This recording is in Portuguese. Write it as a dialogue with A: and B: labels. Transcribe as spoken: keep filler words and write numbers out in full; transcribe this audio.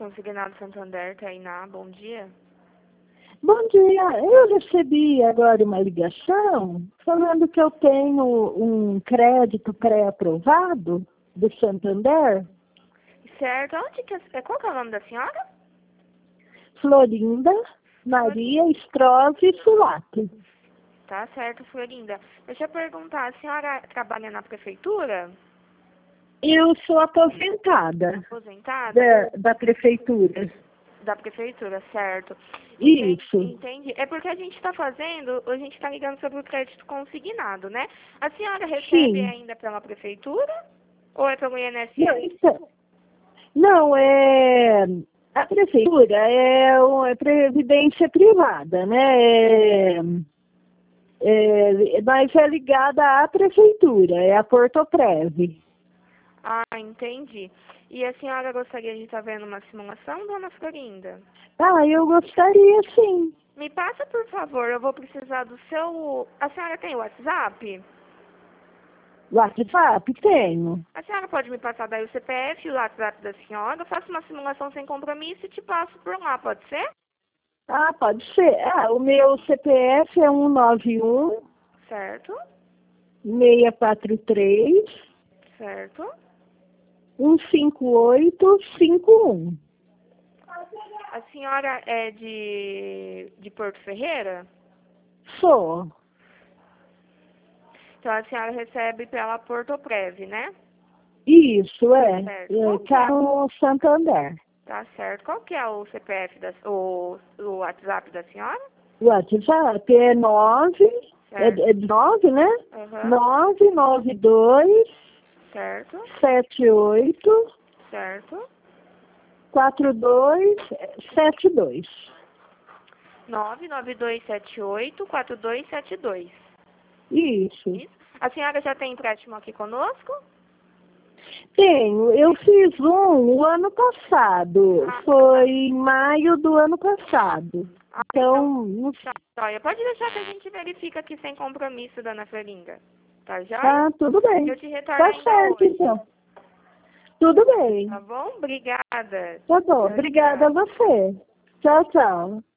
A: Consignado Santander, Tainá, bom dia.
B: Bom dia, eu recebi agora uma ligação falando que eu tenho um crédito pré-aprovado do Santander.
A: Certo, onde que é, qual que é o nome da senhora?
B: Florinda Maria Strozzi Sulato.
A: Tá certo, Florinda. Deixa eu perguntar, a senhora trabalha na prefeitura?
B: Eu sou aposentada
A: Aposentada?
B: da, da prefeitura.
A: Da prefeitura, certo.
B: Isso.
A: Entendi. É porque a gente está fazendo, a gente está ligando sobre o crédito consignado, né? A senhora recebe
B: Sim.
A: ainda pela prefeitura? Ou é pelo I N S S?
B: Não, então, não, é... A prefeitura é uma previdência privada, né? É, é, mas é ligada à prefeitura, é a Portoprev.
A: Ah, entendi. E a senhora gostaria de estar vendo uma simulação, dona Florinda?
B: Ah, eu gostaria sim.
A: Me passa, por favor, eu vou precisar do seu... A senhora tem WhatsApp?
B: WhatsApp tenho.
A: A senhora pode me passar daí o C P F e o WhatsApp da senhora? Eu faço uma simulação sem compromisso e te passo por lá, pode ser?
B: Ah, pode ser. Ah, o meu C P F é um nove um,
A: Certo,
B: seis quatro três,
A: certo.
B: um cinco oito cinco um.
A: A senhora é de, de Porto Ferreira?
B: Sou.
A: Então a senhora recebe pela Portoprev, né?
B: Isso, é.
A: Certo.
B: é
A: Qual que é?
B: Carro Santander.
A: Tá certo. Qual que é o C P F, da, o, o WhatsApp da senhora?
B: WhatsApp é nove, é,
A: Certo.
B: é nove, né?
A: Aham.
B: nove nove dois,
A: Certo,
B: sete oito,
A: certo.
B: quatro dois sete dois.
A: nove nove dois sete oito quatro dois sete dois.
B: Isso.
A: Isso. A senhora já tem empréstimo aqui conosco?
B: Tenho. Eu fiz um o ano passado.
A: Ah,
B: Foi em maio do ano passado.
A: Ah,
B: Então, não
A: tá, joia. Pode deixar que a gente verifica aqui sem compromisso, dona Florinda. Tá joia?
B: tá tudo bem.
A: Eu te retorno
B: Tá
A: ainda
B: certo,
A: hoje.
B: então. Tudo bem.
A: Tá bom? Obrigada.
B: Tá bom.
A: Tchau,
B: Obrigada a
A: tchau.
B: você. Tchau, tchau.